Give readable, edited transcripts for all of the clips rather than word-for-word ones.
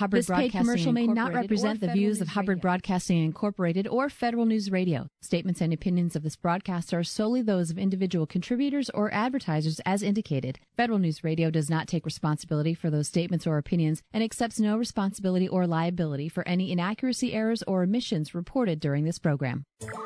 Hubbard This paid Broadcasting commercial may not Incorporated represent or the Federal views News of Hubbard Radio. Broadcasting Incorporated or Federal News Radio. Statements and opinions of this broadcast are solely those of individual contributors or advertisers as indicated. Federal News Radio does not take responsibility for those statements or opinions and accepts no responsibility or liability for any inaccuracy, errors, or omissions reported during this program.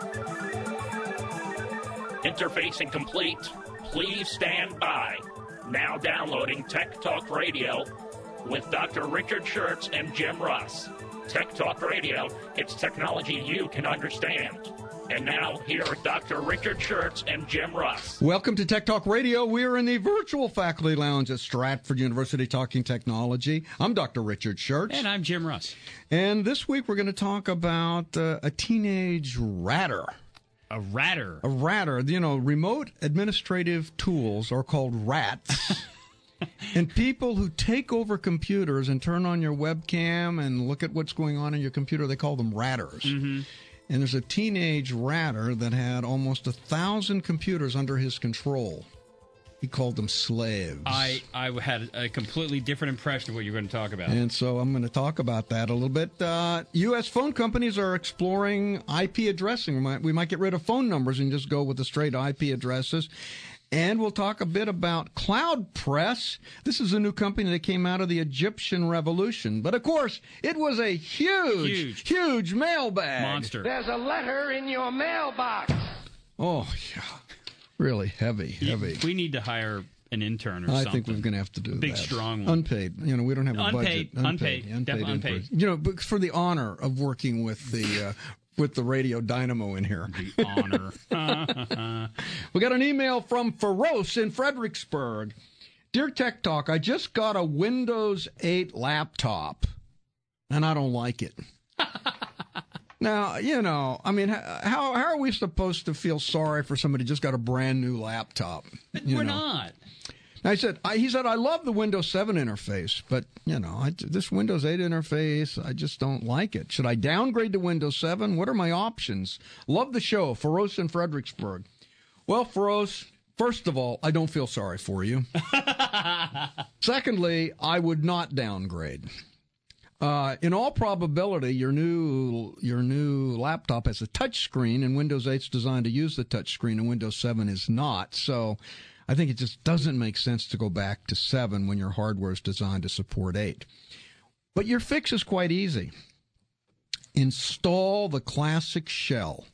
Interfacing complete. Please stand by. Now downloading Tech Talk Radio with Dr. Richard Schertz and Jim Russ. Tech Talk Radio, it's technology you can understand. And now, here are Dr. Richard Schertz and Jim Russ. Welcome to Tech Talk Radio. We're in the virtual faculty lounge at Stratford University talking technology. I'm Dr. Richard Schertz. And I'm Jim Russ. And this week we're going to talk about a teenage ratter. A ratter. A ratter. You know, remote administrative tools are called rats. And people who take over computers and turn on your webcam and look at what's going on in your computer, they call them ratters. Mm-hmm. And there's a teenage ratter that had almost 1,000 computers under his control. He called them slaves. I had a completely different impression of what you were going to talk about. And so I'm going to talk about that a little bit. U.S. phone companies are exploring IP addressing. We might get rid of phone numbers and just go with the straight IP addresses. And we'll talk a bit about CloudPress. This is a new company that came out of the Egyptian Revolution. But, of course, it was a huge mailbag. Monster. There's a letter in your mailbox. Oh, yeah. Really heavy. We need to hire an intern or something. I think we're going to have to do Big, that. strong one. Unpaid. You know, we don't have a budget. Unpaid. Definitely unpaid. You know, but for the honor of working with the Radio Dynamo in here. The honor. We got an email from Feroce in Fredericksburg. Dear Tech Talk, I just got a Windows 8 laptop, and I don't like it. Now, you know, I mean, how are we supposed to feel sorry for somebody who just got a brand new laptop? We're not. He said, I love the Windows 7 interface, but, you know, this Windows 8 interface, I just don't like it. Should I downgrade to Windows 7? What are my options? Love the show. Feroce in Fredericksburg. Well, Feroce, first of all, I don't feel sorry for you. Secondly, I would not downgrade. In all probability, your new laptop has a touch screen, and Windows 8 is designed to use the touch screen, and Windows 7 is not. So I think it just doesn't make sense to go back to 7 when your hardware is designed to support 8. But your fix is quite easy. Install the classic shell.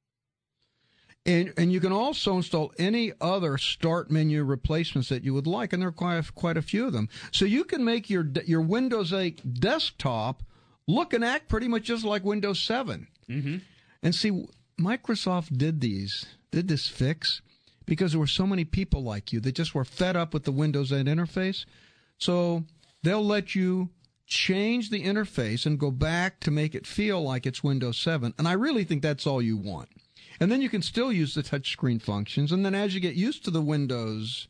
And you can also install any other start menu replacements that you would like, and there are quite a few of them. So you can make your Windows 8 desktop look and act pretty much just like Windows 7. Mm-hmm. And see, Microsoft did this fix because there were so many people like you that just were fed up with the Windows 8 interface. So they'll let you change the interface and go back to make it feel like it's Windows 7. And I really think that's all you want. And then you can still use the touchscreen functions. And then as you get used to the Windows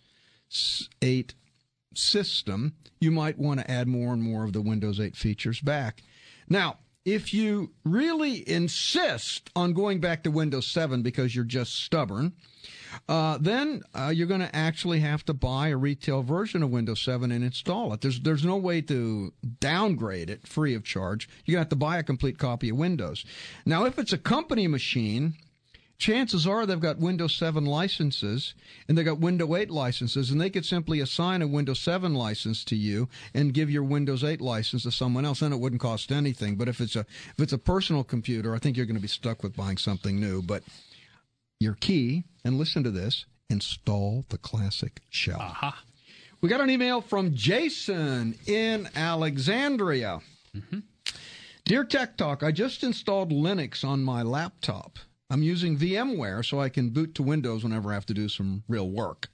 8 system, you might want to add more and more of the Windows 8 features back. Now, if you really insist on going back to Windows 7 because you're just stubborn, then you're going to actually have to buy a retail version of Windows 7 and install it. There's no way to downgrade it free of charge. You're going to have to buy a complete copy of Windows. Now, if it's a company machine, chances are they've got Windows 7 licenses and they've got Windows 8 licenses, and they could simply assign a Windows 7 license to you and give your Windows 8 license to someone else, and it wouldn't cost anything. But if it's a personal computer, I think you're going to be stuck with buying something new. But your key, and listen to this, install the classic shell. Aha. We got an email from Jason in Alexandria. Mm-hmm. Dear Tech Talk, I just installed Linux on my laptop. I'm using VMware so I can boot to Windows whenever I have to do some real work.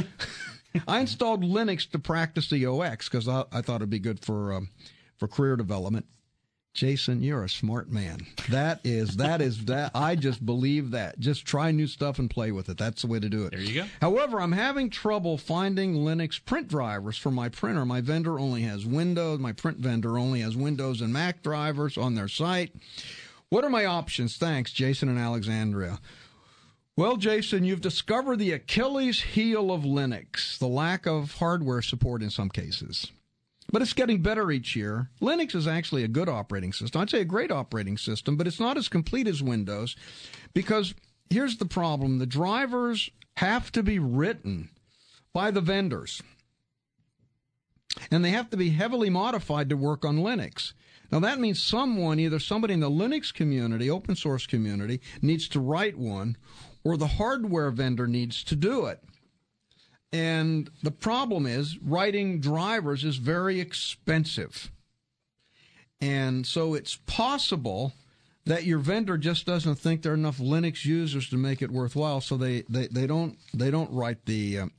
I installed Linux to practice the OX because I thought it'd be good for career development. Jason, you're a smart man. That. I just believe that. Just try new stuff and play with it. That's the way to do it. There you go. However, I'm having trouble finding Linux print drivers for my printer. My vendor only has Windows. My print vendor only has Windows and Mac drivers on their site. What are my options? Thanks, Jason in Alexandria. Well, Jason, you've discovered the Achilles heel of Linux, the lack of hardware support in some cases. but it's getting better each year. Linux is actually a good operating system. I'd say a great operating system, but it's not as complete as Windows because here's the problem. The drivers have to be written by the vendors, and they have to be heavily modified to work on Linux. Now, that means either somebody in the Linux community, open source community, needs to write one, or the hardware vendor needs to do it. And the problem is writing drivers is very expensive. And so it's possible that your vendor just doesn't think there are enough Linux users to make it worthwhile, so they don't write the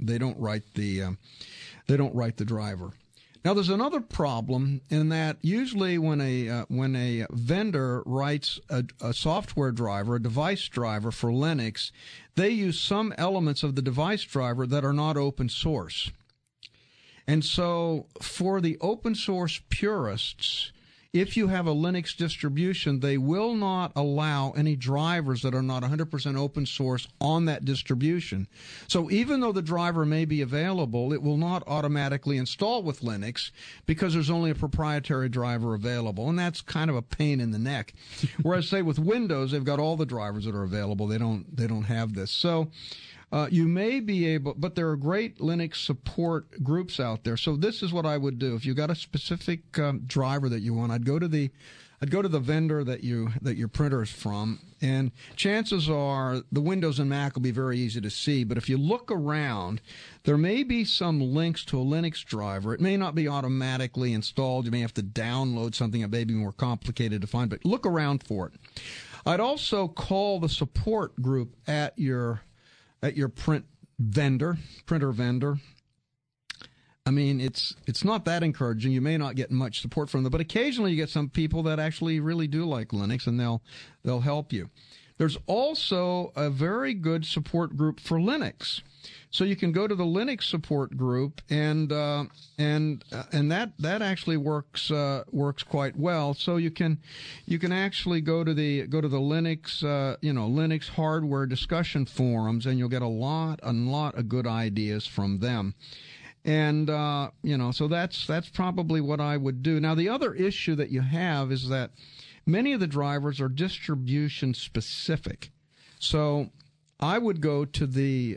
driver. Now, there's another problem in that usually when a vendor writes a software driver, a device driver for Linux, they use some elements of the device driver that are not open source. And so for the open source purists, if you have a Linux distribution, they will not allow any drivers that are not 100% open source on that distribution. So even though the driver may be available, it will not automatically install with Linux because there's only a proprietary driver available, and that's kind of a pain in the neck. Whereas, say, with Windows, they've got all the drivers that are available. They don't have this. So you may be able, but there are great Linux support groups out there. So this is what I would do. If you got a specific driver that you want, I'd go to the vendor that your printer is from, and chances are the Windows and Mac will be very easy to see. But if you look around, there may be some links to a Linux driver. It may not be automatically installed. You may have to download something that may be more complicated to find, but look around for it. I'd also call the support group at your printer vendor. I mean, it's not that encouraging. You may not get much support from them, but occasionally you get some people that actually really do like Linux, and they'll help you. There's also a very good support group for Linux. So you can go to the Linux support group, and that actually works quite well. So you can actually go to the Linux Linux hardware discussion forums, and you'll get a lot of good ideas from them. And so that's probably what I would do. Now, the other issue that you have is that many of the drivers are distribution specific. So I would go to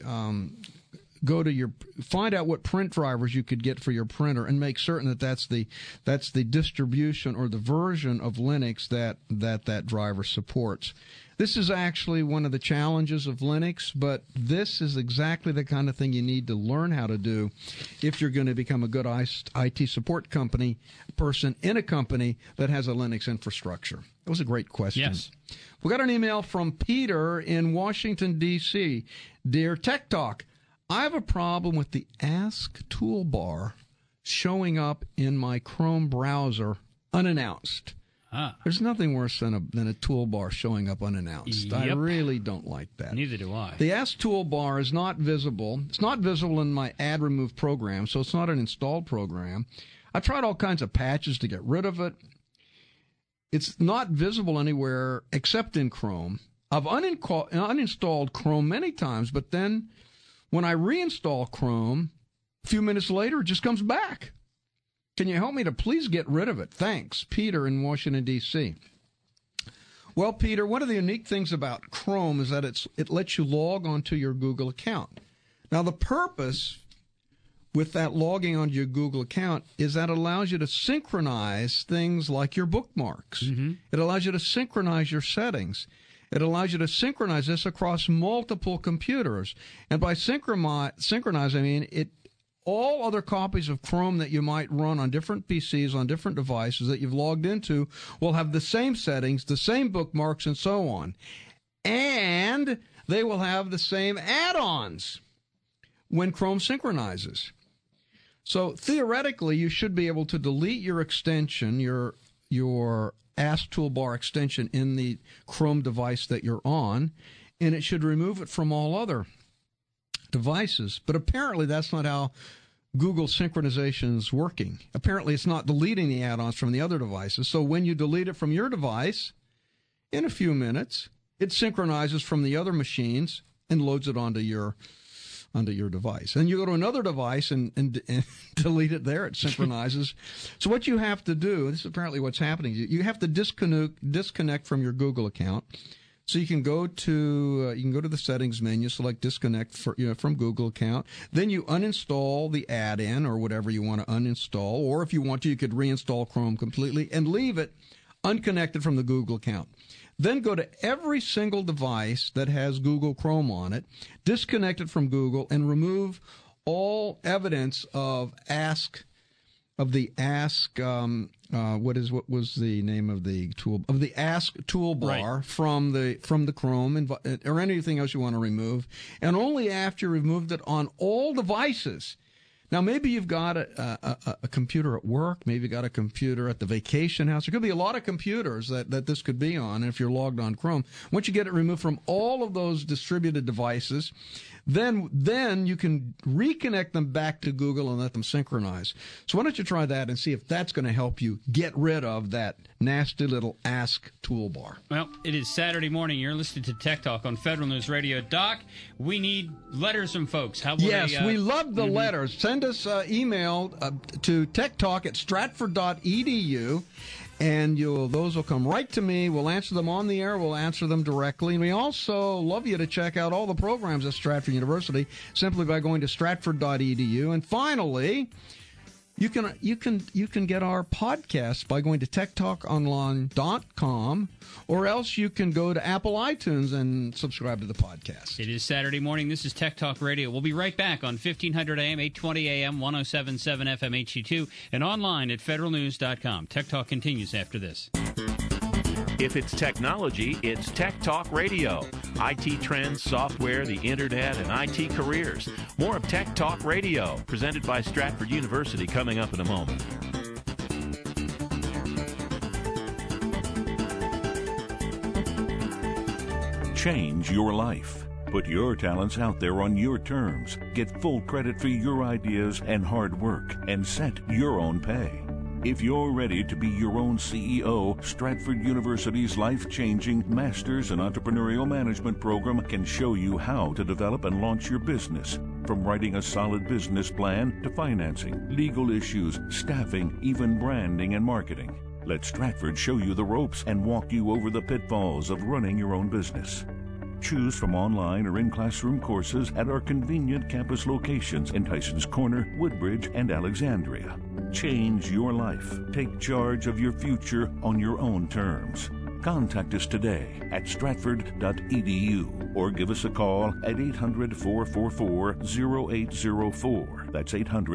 find out what print drivers you could get for your printer and make certain that that's the distribution or the version of Linux that driver supports. This is actually one of the challenges of Linux, but this is exactly the kind of thing you need to learn how to do if you're going to become a good IT support person in a company that has a Linux infrastructure. That was a great question. Yes. We got an email from Peter in Washington, D.C. Dear Tech Talk, I have a problem with the Ask toolbar showing up in my Chrome browser unannounced. There's nothing worse than a toolbar showing up unannounced. Yep. I really don't like that. Neither do I. The Ask toolbar is not visible. It's not visible in my add remove program, so it's not an installed program. I tried all kinds of patches to get rid of it. It's not visible anywhere except in Chrome. I've uninstalled Chrome many times, but then when I reinstall Chrome, a few minutes later, it just comes back. Can you help me to please get rid of it? Thanks, Peter in Washington, D.C. Well, Peter, one of the unique things about Chrome is that it lets you log onto your Google account. Now, the purpose with that logging onto your Google account is that it allows you to synchronize things like your bookmarks. Mm-hmm. It allows you to synchronize your settings. It allows you to synchronize this across multiple computers. And by synchronize, I mean all other copies of Chrome that you might run on different PCs, on different devices that you've logged into will have the same settings, the same bookmarks, and so on. And they will have the same add-ons when Chrome synchronizes. So theoretically, you should be able to delete your extension, your Ask Toolbar extension in the Chrome device that you're on, and it should remove it from all other devices. But apparently that's not how Google synchronization is working. Apparently it's not deleting the add-ons from the other devices. So when you delete it from your device, in a few minutes, it synchronizes from the other machines and loads it onto your onto your device. And you go to another device and delete it there. It synchronizes. So what you have to do, this is apparently what's happening, you have to disconnect from your Google account. So you can go to the settings menu, select disconnect from Google account. Then you uninstall the add-in or whatever you want to uninstall. Or if you want to, you could reinstall Chrome completely and leave it unconnected from the Google account. Then go to every single device that has Google Chrome on it, disconnect it from Google, and remove all evidence of the Ask toolbar right. from the Chrome or anything else you want to remove, and only after you removed it on all devices. Now, maybe you've got a computer at work. Maybe you've got a computer at the vacation house. There could be a lot of computers that this could be on if you're logged on Chrome. Once you get it removed from all of those distributed devices, then you can reconnect them back to Google and let them synchronize. So why don't you try that and see if that's going to help you get rid of that nasty little Ask toolbar. Well, it is Saturday morning. You're listening to Tech Talk on Federal News Radio. Doc, we need letters from folks. How will Yes, they, we love the letters. Send us email to techtalk@stratford.edu. And those will come right to me. We'll answer them on the air. We'll answer them directly. And we also love you to check out all the programs at Stratford University simply by going to stratford.edu. And finally, you can get our podcast by going to techtalkonline.com, or else you can go to Apple iTunes and subscribe to the podcast. It is Saturday morning. This is Tech Talk Radio. We'll be right back on 1500 AM, 820 AM, 107.7 FM HD2, and online at federalnews.com. Tech Talk continues after this. If it's technology, it's Tech Talk Radio. IT trends, software, the internet, and IT careers. More of Tech Talk Radio, presented by Stratford University, coming up in a moment. Change your life. Put your talents out there on your terms. Get full credit for your ideas and hard work, and set your own pay. If you're ready to be your own CEO, Stratford University's life-changing Masters in Entrepreneurial Management program can show you how to develop and launch your business. From writing a solid business plan to financing, legal issues, staffing, even branding and marketing. Let Stratford show you the ropes and walk you over the pitfalls of running your own business. Choose from online or in-classroom courses at our convenient campus locations in Tysons Corner, Woodbridge, and Alexandria. Change your life. Take charge of your future on your own terms. Contact us today at stratford.edu or give us a call at 800-444-0804. That's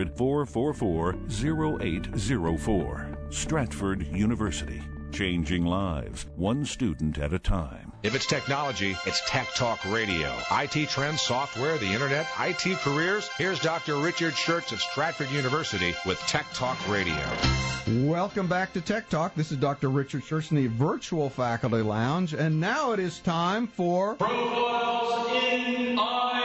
800-444-0804. Stratford University. Changing lives, one student at a time. If it's technology, it's Tech Talk Radio. IT trends, software, the internet, IT careers. Here's Dr. Richard Schertz of Stratford University with Tech Talk Radio. Welcome back to Tech Talk. This is Dr. Richard Schertz in the virtual faculty lounge. And now it is time for Profiles in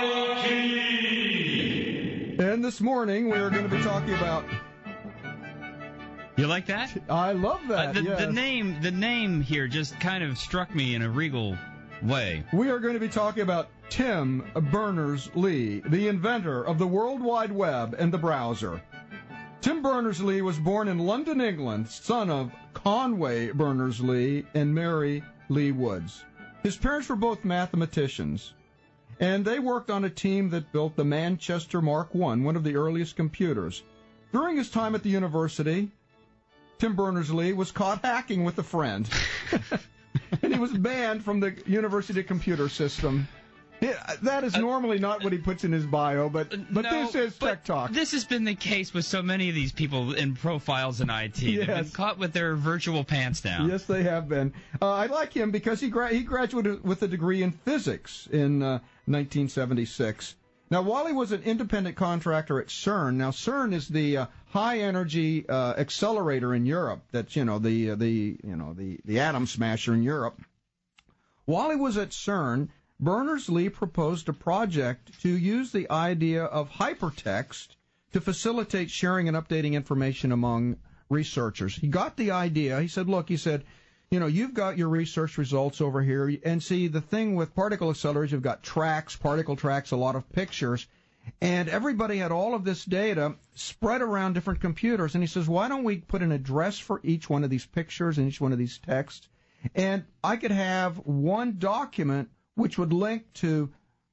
IT. And this morning we are going to be talking about... You like that? I love that. Yes. The name here just kind of struck me in a regal way. We are going to be talking about Tim Berners-Lee, the inventor of the World Wide Web and the browser. Tim Berners-Lee was born in London, England, son of Conway Berners-Lee and Mary Lee Woods. His parents were both mathematicians, and they worked on a team that built the Manchester Mark I, one of the earliest computers. During his time at the university, Tim Berners-Lee was caught hacking with a friend, and he was banned from the university computer system. That is normally not what he puts in his bio, but this is Tech Talk. This has been the case with so many of these people in profiles in IT. Yes. They've been caught with their virtual pants down. Yes, they have been. I like him because he graduated with a degree in physics in 1976. Now, while he was an independent contractor at CERN, now CERN is the high-energy accelerator in Europe. That's the atom smasher in Europe. While he was at CERN, Berners-Lee proposed a project to use the idea of hypertext to facilitate sharing and updating information among researchers. He got the idea. He said, you've got your research results over here, and see, the thing with particle accelerators, you've got tracks, particle tracks, a lot of pictures, And everybody had all of this data spread around different computers. And he says, why don't we put an address for each one of these pictures and each one of these texts? And I could have one document which would link to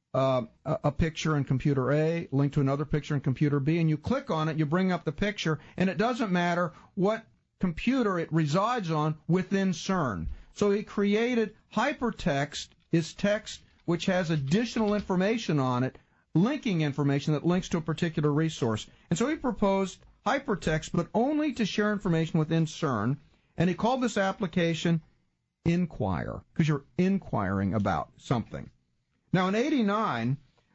a picture in computer A, link to another picture in computer B, and you click on it, you bring up the picture, and it doesn't matter what computer it resides on within CERN. So he created hypertext, is text which has additional information on it, linking information that links to a particular resource. And so he proposed hypertext, but only to share information within CERN, and he called this application Inquire, because you're inquiring about something. Now, in '89,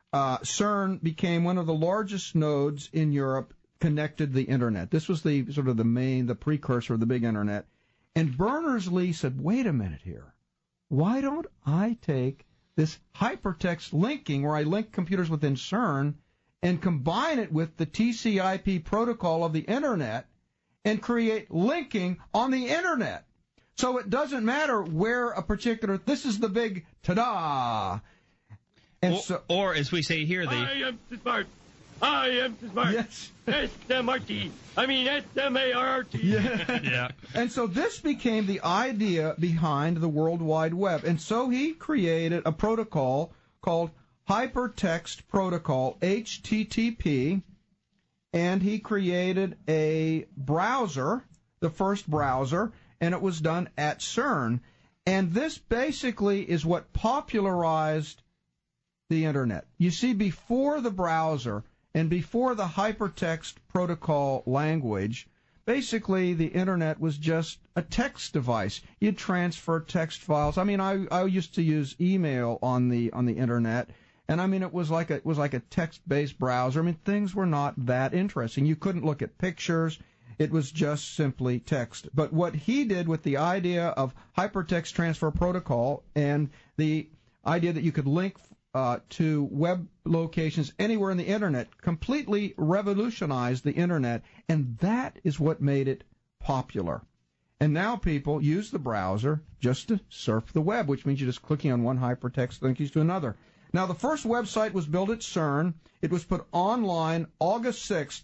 CERN became one of the largest nodes in Europe connected to the Internet. This was the sort of the precursor of the big Internet. And Berners-Lee said, wait a minute here. Why don't I take this hypertext linking, where I link computers within CERN, and combine it with the TCP protocol of the Internet and create linking on the Internet? So it doesn't matter where a particular, this is the big ta-da. And or as we say here, I am smart. I am smart. Yes. S-M-R-T. I mean S-M-A-R-T. Yeah. And so this became the idea behind the World Wide Web. And so he created a protocol called Hypertext Protocol, HTTP, and he created a browser, the first browser, and it was done at CERN. And this basically is what popularized the Internet. You see, before the browser and before the hypertext protocol language, basically the Internet was just a text device. You'd transfer text files. I mean, I used to use email on the Internet, and I mean it was like a text-based browser. I mean, things were not that interesting. You couldn't look at pictures. It was just simply text. But what he did with the idea of hypertext transfer protocol and the idea that you could link to web locations anywhere in the Internet completely revolutionized the Internet, and that is what made it popular. And now people use the browser just to surf the web, which means you're just clicking on one hypertext link to another. Now, the first website was built at CERN. It was put online August 6th,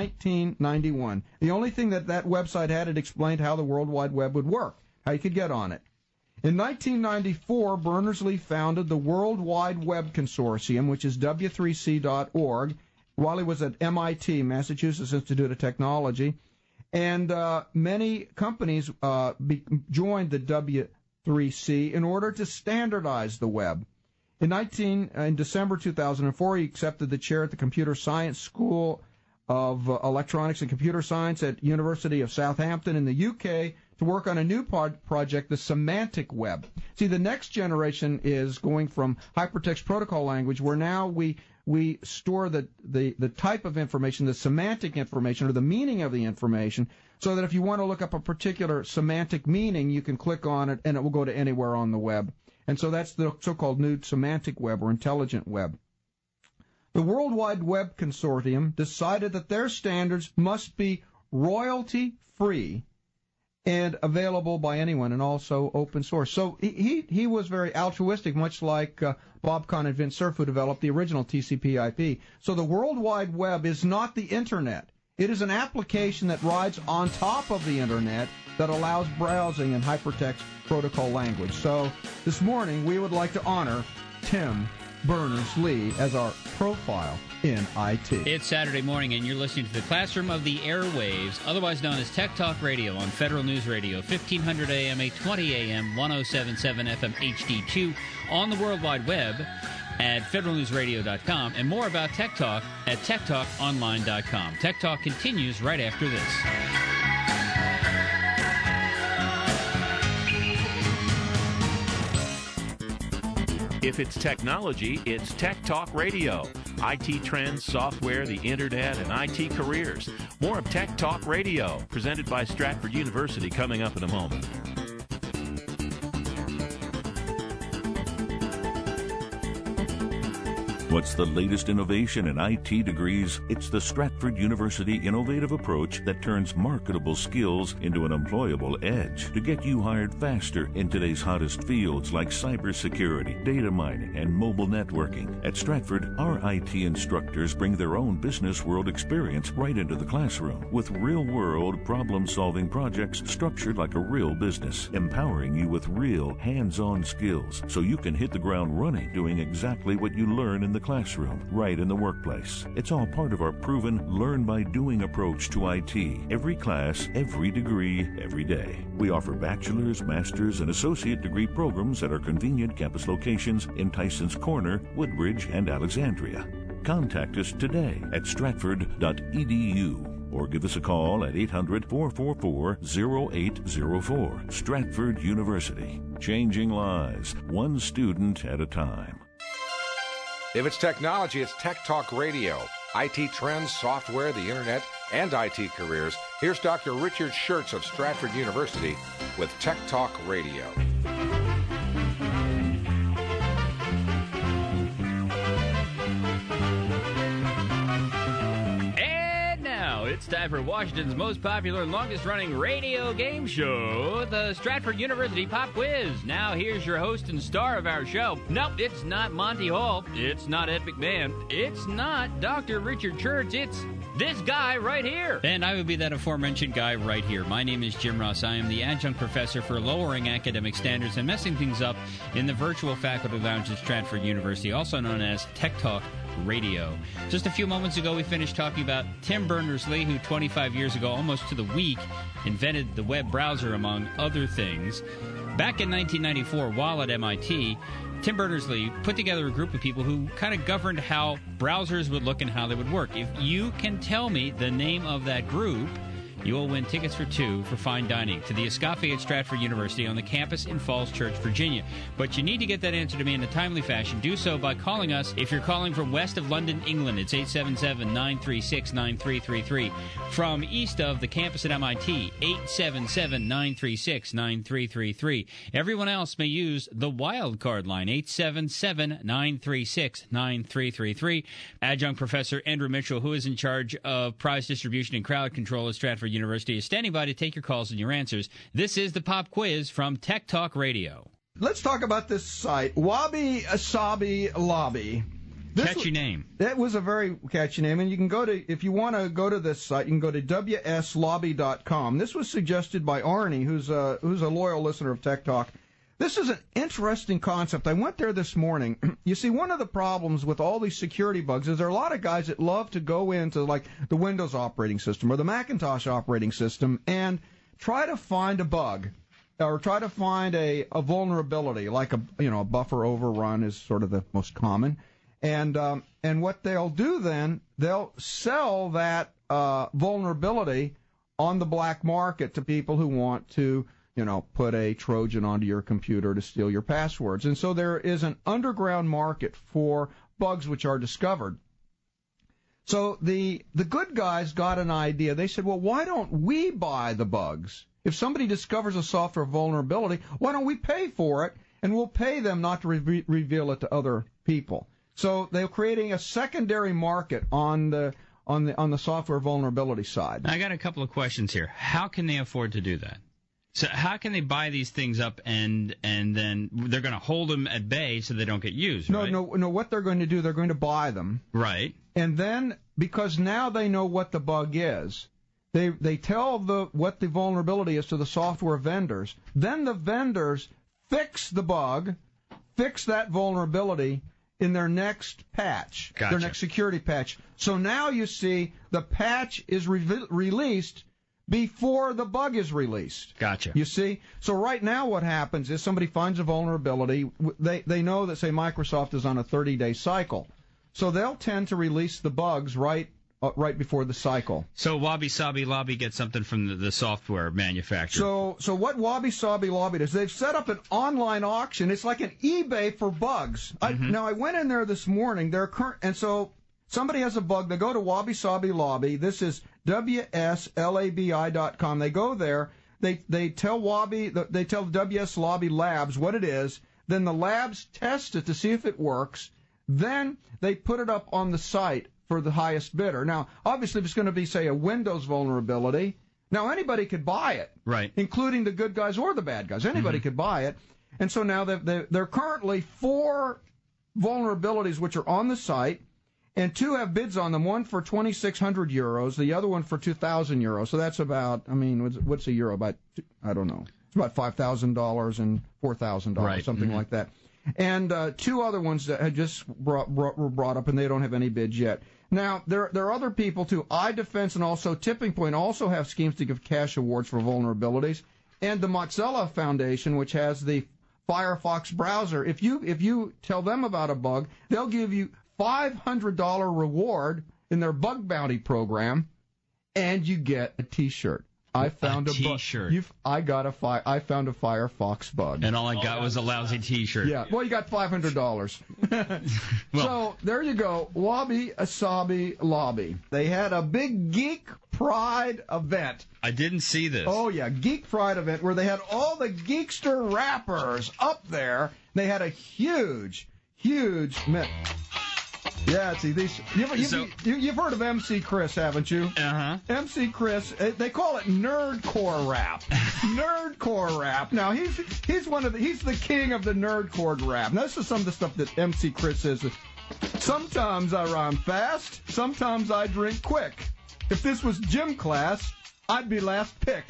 1991. The only thing that website had, it explained how the World Wide Web would work, how you could get on it. In 1994, Berners-Lee founded the World Wide Web Consortium, which is W3C.org, while he was at MIT, Massachusetts Institute of Technology. And many companies joined the W3C in order to standardize the web. In December 2004, he accepted the chair at the Computer Science School of Electronics and Computer Science at University of Southampton in the UK to work on a new project, the semantic web. See, the next generation is going from hypertext protocol language, where now we store the type of information, the semantic information, or the meaning of the information, so that if you want to look up a particular semantic meaning, you can click on it and it will go to anywhere on the web. And so that's the so-called new semantic web or intelligent web. The World Wide Web Consortium decided that their standards must be royalty-free and available by anyone, and also open source. So he was very altruistic, much like Bob Kahn and Vint Cerf, who developed the original TCP/IP. So the World Wide Web is not the Internet. It is an application that rides on top of the Internet that allows browsing in hypertext protocol language. So this morning we would like to honor Tim Berners-Lee as our profile in IT. It's Saturday morning, and you're listening to the Classroom of the Airwaves, otherwise known as Tech Talk Radio on Federal News Radio, 1500 AM, 820 AM, 1077 FM HD2, on the World Wide Web at federalnewsradio.com, and more about Tech Talk at techtalkonline.com. Tech Talk continues right after this. If it's technology, it's Tech Talk Radio. IT trends, software, the Internet, and IT careers. More of Tech Talk Radio, presented by Stratford University, coming up in a moment. What's the latest innovation in IT degrees? It's the Stratford University innovative approach that turns marketable skills into an employable edge to get you hired faster in today's hottest fields like cybersecurity, data mining, and mobile networking. At Stratford, our IT instructors bring their own business world experience right into the classroom with real-world problem-solving projects structured like a real business, empowering you with real hands-on skills so you can hit the ground running doing exactly what you learn in the classroom, right in the workplace. It's all part of our proven learn-by-doing approach to IT. Every class, every degree, every day. We offer bachelor's, master's, and associate degree programs at our convenient campus locations in Tysons Corner, Woodbridge, and Alexandria. Contact us today at stratford.edu or give us a call at 800-444-0804. Stratford University. Changing lives, one student at a time. If it's technology, it's Tech Talk Radio. IT trends, software, the internet, and IT careers. Here's Dr. Richard Schertz of Stratford University with Tech Talk Radio. It's time for Washington's most popular and longest-running radio game show, the Stratford University Pop Quiz. Now, here's your host and star of our show. Nope, it's not Monty Hall. It's not Ed McMahon. It's not Dr. Richard Schertz. It's this guy right here. And I would be that aforementioned guy right here. My name is Jim Ross. I am the adjunct professor for lowering academic standards and messing things up in the virtual faculty lounge at Stratford University, also known as Tech Talk Radio. Just a few moments ago, we finished talking about Tim Berners-Lee, who 25 years ago, almost to the week, invented the web browser, among other things. Back in 1994, while at MIT, Tim Berners-Lee put together a group of people who kind of governed how browsers would look and how they would work. If you can tell me the name of that group, you will win tickets for two for fine dining to the Escoffier at Stratford University on the campus in Falls Church, Virginia. But you need to get that answer to me in a timely fashion. Do so by calling us. If you're calling from west of London, England, it's 877-936-9333. From east of the campus at MIT, 877-936-9333. Everyone else may use the wild card line, 877-936-9333. Adjunct Professor Andrew Mitchell, who is in charge of prize distribution and crowd control at Stratford University, is standing by to take your calls and your answers. This is the Pop Quiz from Tech Talk Radio. Let's talk about this site, Wabi Sabi Lobby. Catchy name. That was a very catchy name, and you can go to, if you want to go to this site, you can go to wslobby.com. This was suggested by Arnie, who's a loyal listener of Tech Talk. This is an interesting concept. I went there this morning. You see, one of the problems with all these security bugs is there are a lot of guys that love to go into, like, the Windows operating system or the Macintosh operating system and try to find a bug or try to find a vulnerability, like a buffer overrun is sort of the most common. And what they'll do then, they'll sell that vulnerability on the black market to people who want to put a Trojan onto your computer to steal your passwords. And so there is an underground market for bugs which are discovered. So the good guys got an idea. They said, well, why don't we buy the bugs? If somebody discovers a software vulnerability, why don't we pay for it? And we'll pay them not to reveal it to other people. So they're creating a secondary market on the software vulnerability side. I got a couple of questions here. How can they afford to do that? So how can they buy these things up and then they're going to hold them at bay so they don't get used, right? No. What they're going to do, they're going to buy them. Right. And then, because now they know what the bug is, they tell what the vulnerability is to the software vendors. Then the vendors fix the bug, fix that vulnerability in their next patch, Gotcha. Their next security patch. So now you see the patch is released before the bug is released. Gotcha. You see? So right now what happens is somebody finds a vulnerability. They know that, say, Microsoft is on a 30-day cycle. So they'll tend to release the bugs right before the cycle. So Wabi Sabi Lobby gets something from the software manufacturer. So what Wabi Sabi Lobby does, they've set up an online auction. It's like an eBay for bugs. Now, I went in there this morning. And so somebody has a bug. They go to Wabi Sabi Lobby. This is WSLABI.com. They go there. They tell WS Lobby Labs what it is. Then the labs test it to see if it works. Then they put it up on the site for the highest bidder. Now, obviously, if it's going to be, say, a Windows vulnerability, now anybody could buy it, right? Including the good guys or the bad guys. Anybody could buy it. And so now there are currently 4 vulnerabilities which are on the site, and 2 have bids on them. One for 2,600 euros, the other one for 2,000 euros. So that's about, I mean, what's a euro? About, I don't know. It's about $5,000 and $4,000, right. Something like that. And 2 other ones that had just were brought up, and they don't have any bids yet. Now, there are other people, too. iDefense and also Tipping Point also have schemes to give cash awards for vulnerabilities. And the Mozilla Foundation, which has the Firefox browser, if you tell them about a bug, they'll give you $500 reward in their bug bounty program, and you get a T-shirt. I found a T-shirt. I found a Firefox bug, and all I got was a lousy T-shirt. Yeah, well, you got $500. So there you go, Wabi Asabi Lobby. They had a big Geek Pride event. I didn't see this. Oh yeah, Geek Pride event where they had all the Geekster rappers up there. They had a huge. Yeah, see these. You've heard of MC Chris, haven't you? Uh-huh. MC Chris, they call it nerdcore rap. Nerdcore rap. Now he's the king of the nerdcore rap. Now this is some of the stuff that MC Chris says. Sometimes I rhyme fast. Sometimes I drink quick. If this was gym class, I'd be last picked.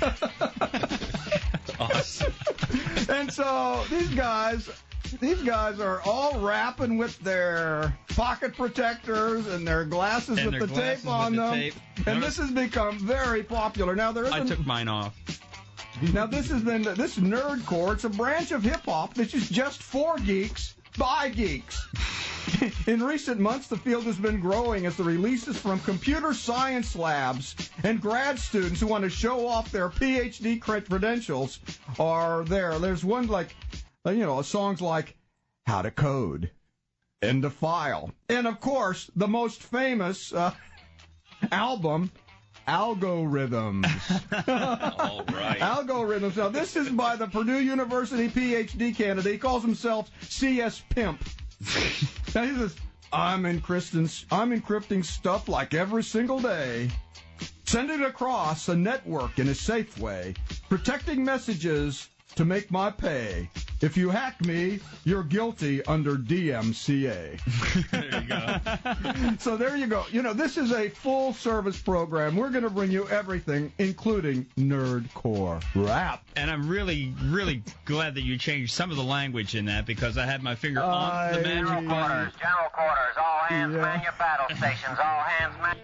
Awesome. And so these guys are all rapping with their pocket protectors and their glasses with the tape on them. And this has become very popular. Now I took mine off. Now this nerdcore. It's a branch of hip hop that's just for geeks by geeks. In recent months, the field has been growing as the releases from computer science labs and grad students who want to show off their PhD credentials are there. There's one like, songs like How to Code, End of File, and of course, the most famous album, Algorithms. All right. Algorithms. Now, this is by the Purdue University PhD candidate. He calls himself CS Pimp. Now, he says, I'm encrypting stuff like every single day. Send it across a network in a safe way. Protecting messages to make my pay. If you hack me, you're guilty under DMCA. There you go. So there you go. This is a full-service program. We're going to bring you everything, including nerdcore rap. And I'm really, really glad that you changed some of the language in that because I had my finger on the magic button. General quarters, all hands man your battle stations, all hands man.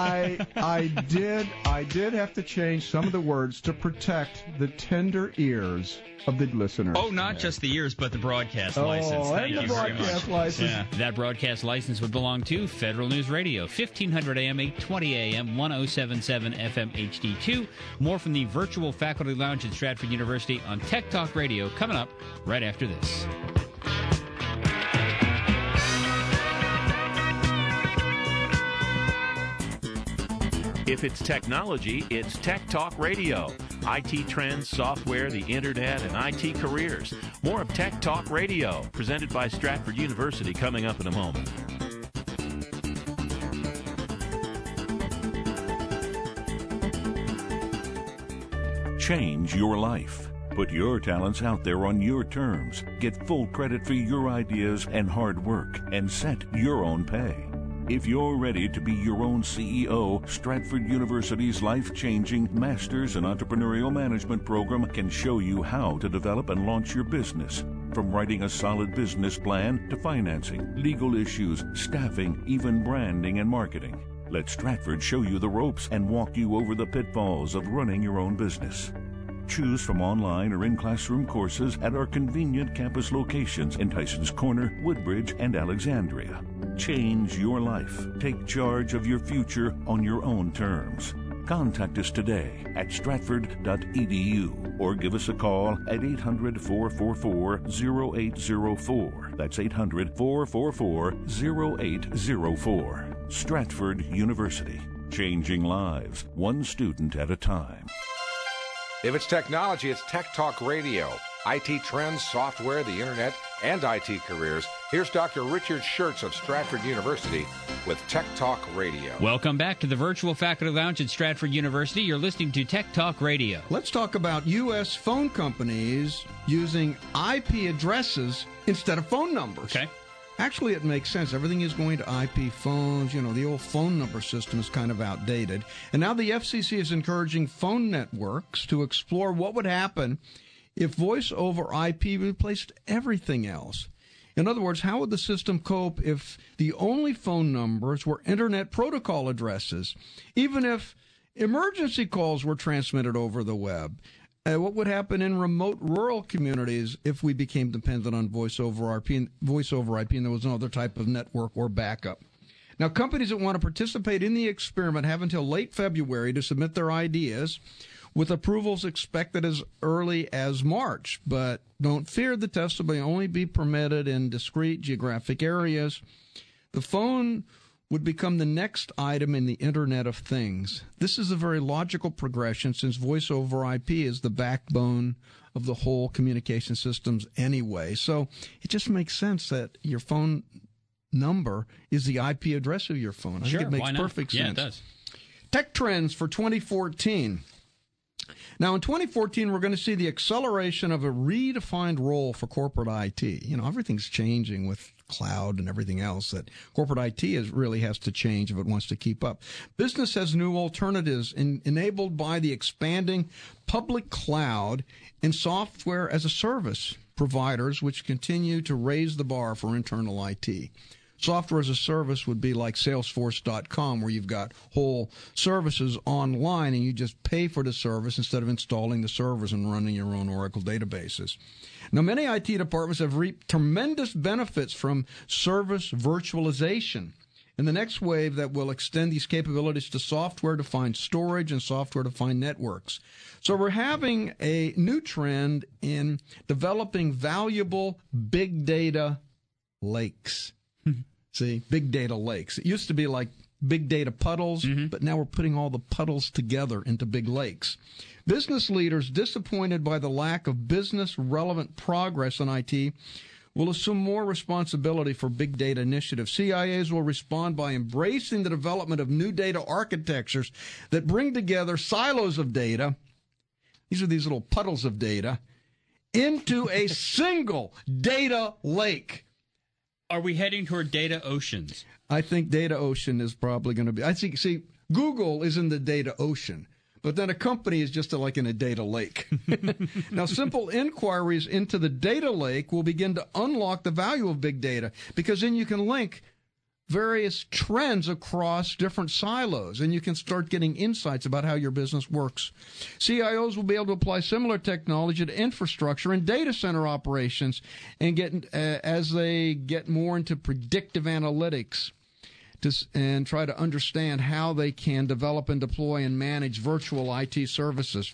I did have to change some of the words to protect the tender ears of the listeners. Oh, not just the ears, but the broadcast license. Thank you very much. License. Yeah. That broadcast license would belong to Federal News Radio, 1500 AM, 820 AM, 1077 FM HD2. More from the virtual faculty lounge at Stratford University on Tech Talk Radio coming up right after this. If it's technology, it's Tech Talk Radio. IT trends, software, the internet, and IT careers. More of Tech Talk Radio, presented by Stratford University, coming up in a moment. Change your life. Put your talents out there on your terms. Get full credit for your ideas and hard work, and set your own pay. If you're ready to be your own CEO, Stratford University's life-changing Masters in Entrepreneurial Management program can show you how to develop and launch your business. From writing a solid business plan to financing, legal issues, staffing, even branding and marketing. Let Stratford show you the ropes and walk you over the pitfalls of running your own business. Choose from online or in-classroom courses at our convenient campus locations in Tysons Corner, Woodbridge, and Alexandria. Change your life. Take charge of your future on your own terms. Contact us today at stratford.edu or give us a call at 800-444-0804. That's 800-444-0804. Stratford University. Changing lives, one student at a time. If it's technology, it's Tech Talk Radio. IT trends, software, the internet, and IT careers. Here's Dr. Richard Schertz of Stratford University with Tech Talk Radio. Welcome back to the virtual faculty lounge at Stratford University. You're listening to Tech Talk Radio. Let's talk about U.S. phone companies using IP addresses instead of phone numbers. Okay. Actually, it makes sense. Everything is going to IP phones. You know, the old phone number system is kind of outdated. And now the FCC is encouraging phone networks to explore what would happen if voice over IP replaced everything else. In other words, how would the system cope if the only phone numbers were Internet protocol addresses, even if emergency calls were transmitted over the web? What would happen in remote rural communities if we became dependent on voice over IP and there was another type of network or backup? Now, companies that want to participate in the experiment have until late February to submit their ideas, with approvals expected as early as March. But don't fear, the test will only be permitted in discrete geographic areas. The phone would become the next item in the Internet of Things. This is a very logical progression since voice over IP is the backbone of the whole communication systems anyway. So it just makes sense that your phone number is the IP address of your phone. I think it makes perfect sense. Yeah, it does. Tech trends for 2014. Now, in 2014, we're going to see the acceleration of a redefined role for corporate IT. You know, everything's changing with cloud and everything else that corporate IT really has to change if it wants to keep up. Business has new alternatives enabled by the expanding public cloud and software as a service providers, which continue to raise the bar for internal IT. Software as a service would be like Salesforce.com, where you've got whole services online and you just pay for the service instead of installing the servers and running your own Oracle databases. Now, many IT departments have reaped tremendous benefits from service virtualization. And the next wave that will extend these capabilities to software-defined storage and software-defined networks. So we're having a new trend in developing valuable big data lakes. See, big data lakes. It used to be like big data puddles, but now we're putting all the puddles together into big lakes. Business leaders disappointed by the lack of business-relevant progress in IT will assume more responsibility for big data initiatives. CIAs will respond by embracing the development of new data architectures that bring together silos of data, these are these little puddles of data, into a single data lake. Are we heading toward data oceans? I think data ocean is probably going to be. I think, see, Google is in the data ocean, but then a company is just like in a data lake. Now, simple inquiries into the data lake will begin to unlock the value of big data, because then you can link various trends across different silos, and you can start getting insights about how your business works. CIOs will be able to apply similar technology to infrastructure and data center operations and get as they get more into predictive analytics and try to understand how they can develop and deploy and manage virtual IT services.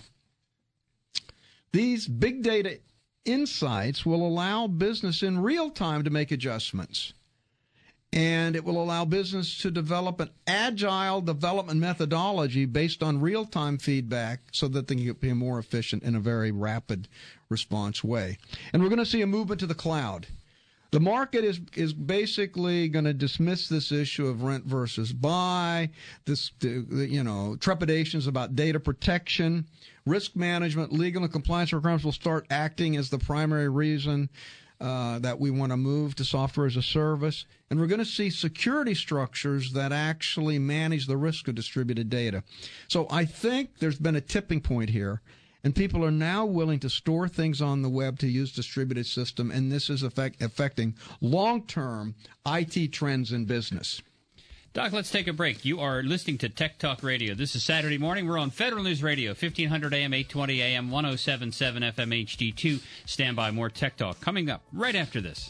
These big data insights will allow business in real time to make adjustments. And it will allow business to develop an agile development methodology based on real-time feedback so that they can be more efficient in a very rapid response way. And we're going to see a movement to the cloud. The market is basically going to dismiss this issue of rent versus buy, trepidations about data protection, risk management, legal and compliance requirements will start acting as the primary reason that we want to move to software as a service. And we're going to see security structures that actually manage the risk of distributed data. So I think there's been a tipping point here, and people are now willing to store things on the web to use distributed system, and this is affecting long-term IT trends in business. Doc, let's take a break. You are listening to Tech Talk Radio. This is Saturday morning. We're on Federal News Radio, 1500 AM, 820 AM, 1077 FM HD2. Stand by, more Tech Talk coming up right after this.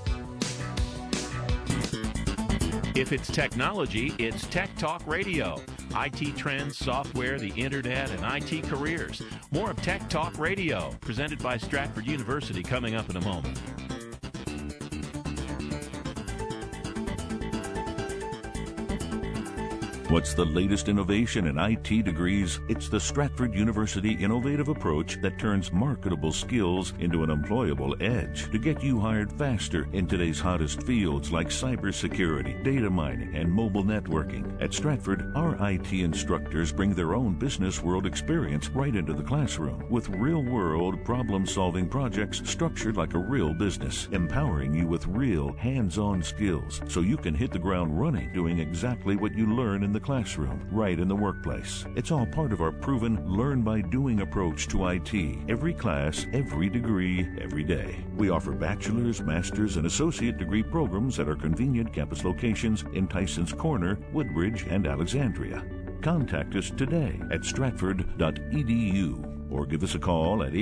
If it's technology, it's Tech Talk Radio. IT trends, software, the internet, and IT careers. More of Tech Talk Radio, presented by Stratford University, coming up in a moment. What's the latest innovation in IT degrees? It's the Stratford University innovative approach that turns marketable skills into an employable edge to get you hired faster in today's hottest fields like cybersecurity, data mining, and mobile networking. At Stratford, our IT instructors bring their own business world experience right into the classroom with real-world problem-solving projects structured like a real business, empowering you with real hands-on skills so you can hit the ground running doing exactly what you learn in the classroom, right in the workplace. It's all part of our proven learn-by-doing approach to IT. Every class, every degree, every day. We offer bachelor's, master's, and associate degree programs at our convenient campus locations in Tyson's Corner, Woodbridge, and Alexandria. Contact us today at stratford.edu or give us a call at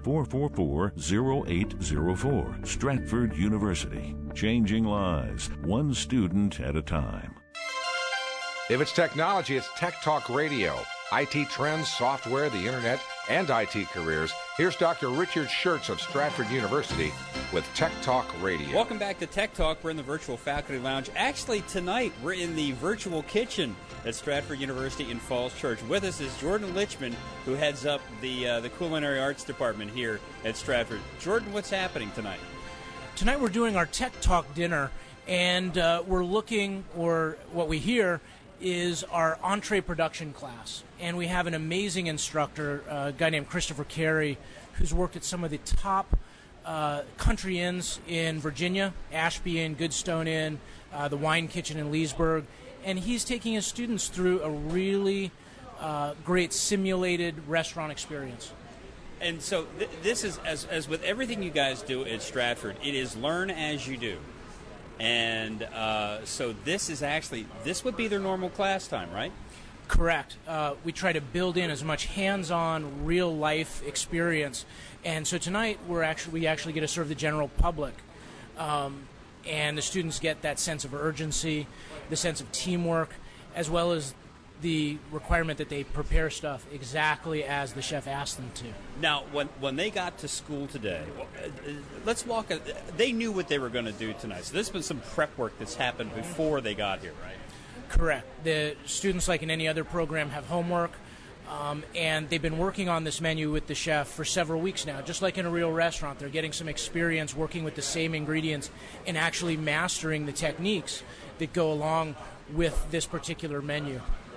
800-444-0804. Stratford University. Changing lives, one student at a time. If it's technology, it's Tech Talk Radio. IT trends, software, the internet, and IT careers. Here's Dr. Richard Schertz of Stratford University with Tech Talk Radio. Welcome back to Tech Talk. We're in the virtual faculty lounge. Actually, tonight we're in the virtual kitchen at Stratford University in Falls Church. With us is Jordan Lichman, who heads up the Culinary Arts Department here at Stratford. Jordan, what's happening tonight? Tonight we're doing our Tech Talk dinner, and we're looking, or what we hear, is our entree production class. And we have an amazing instructor, a guy named Christopher Carey, who's worked at some of the top country inns in Virginia, Ashby Inn, Goodstone Inn, the Wine Kitchen in Leesburg. And he's taking his students through a really great simulated restaurant experience. And so this is, as with everything you guys do at Stratford, it is learn as you do. And so this would be their normal class time, right? Correct. We try to build in as much hands-on, real-life experience. And so tonight we actually get to serve the general public. And the students get that sense of urgency, the sense of teamwork, as well as the requirement that they prepare stuff exactly as the chef asked them to. Now, when they got to school today, let's walk. They knew what they were going to do tonight. So there's been some prep work that's happened before they got here, right? Correct. The students, like in any other program, have homework, and they've been working on this menu with the chef for several weeks now. Just like in a real restaurant, they're getting some experience working with the same ingredients and actually mastering the techniques that go along with this particular menu.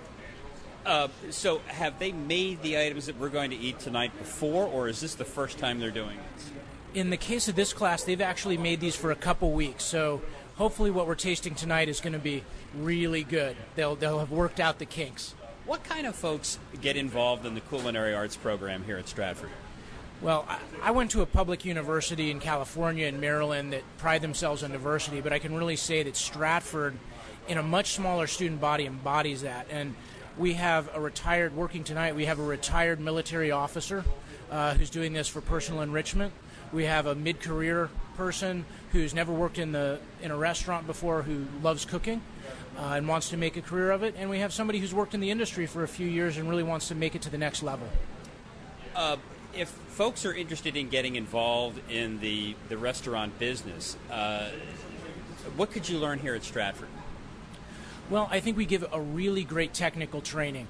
So have they made the items that we're going to eat tonight before, or is this the first time they're doing it? In the case of this class, they've actually made these for a couple weeks, so hopefully what we're tasting tonight is going to be really good. They'll have worked out the kinks. What kind of folks get involved in the Culinary Arts program here at Stratford? Well, I went to a public university in California and Maryland that pride themselves on diversity, but I can really say that Stratford, in a much smaller student body, embodies that. And we have a retired military officer who's doing this for personal enrichment. We have a mid-career person who's never worked in a restaurant before, who loves cooking and wants to make a career of it. And we have somebody who's worked in the industry for a few years and really wants to make it to the next level. If folks are interested in getting involved in the restaurant business, what could you learn here at Stratford? Well, I think we give a really great technical training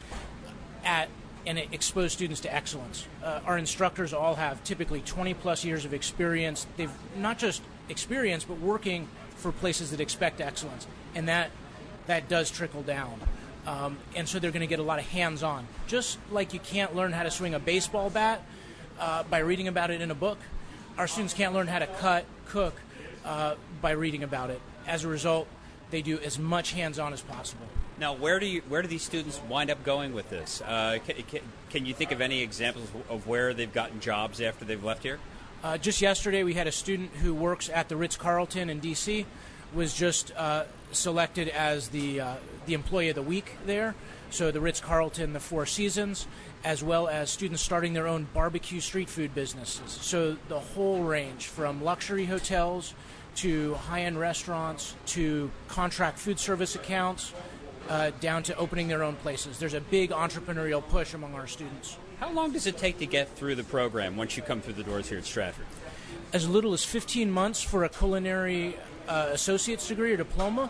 and expose students to excellence. Our instructors all have typically 20-plus years of experience. They've not just experience, but working for places that expect excellence, and that does trickle down. And so they're going to get a lot of hands-on. Just like you can't learn how to swing a baseball bat by reading about it in a book, our students can't learn how to cook by reading about it. As a result, they do as much hands-on as possible. Now, where do these students wind up going with this? Can you think of any examples of where they've gotten jobs after they've left here? Just yesterday, we had a student who works at the Ritz-Carlton in D.C., was just selected as the Employee of the Week there. So the Ritz-Carlton, the Four Seasons, as well as students starting their own barbecue street food businesses. So the whole range from luxury hotels to high-end restaurants to contract food service accounts, down to opening their own places. There's a big entrepreneurial push among our students. How long does it take to get through the program once you come through the doors here at Stratford? As little as 15 months for a culinary associate's degree or diploma,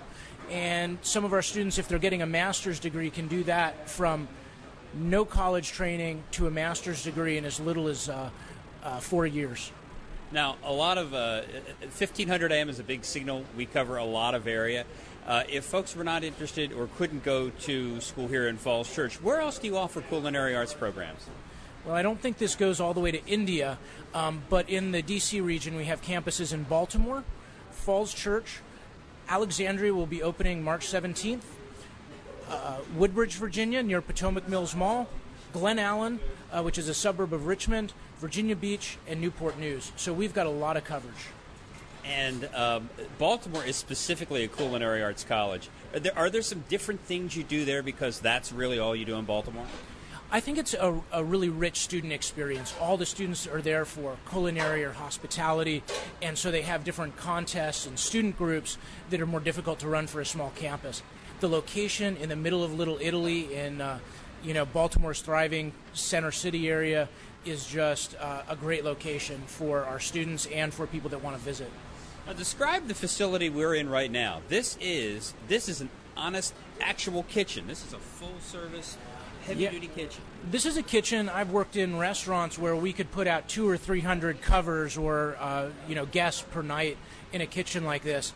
And some of our students, if they're getting a master's degree, can do that from no college training to a master's degree in as little as 4 years. Now, a lot of 1500 AM is a big signal. We cover a lot of area. If folks were not interested or couldn't go to school here in Falls Church, where else do you offer culinary arts programs? Well, I don't think this goes all the way to India, but in the D.C. region, we have campuses in Baltimore, Falls Church, Alexandria will be opening March 17th, Woodbridge, Virginia, near Potomac Mills Mall, Glen Allen, which is a suburb of Richmond, Virginia Beach, and Newport News. So we've got a lot of coverage. And Baltimore is specifically a culinary arts college. Are there some different things you do there because that's really all you do in Baltimore? I think it's a really rich student experience. All the students are there for culinary or hospitality, and so they have different contests and student groups that are more difficult to run for a small campus. The location in the middle of Little Italy in Baltimore's thriving Center City area is just a great location for our students and for people that want to visit. Now, describe the facility we're in right now. This is an honest, actual kitchen. This is a full-service, heavy-duty kitchen. This is a kitchen. I've worked in restaurants where we could put out 200 or 300 covers or guests per night in a kitchen like this.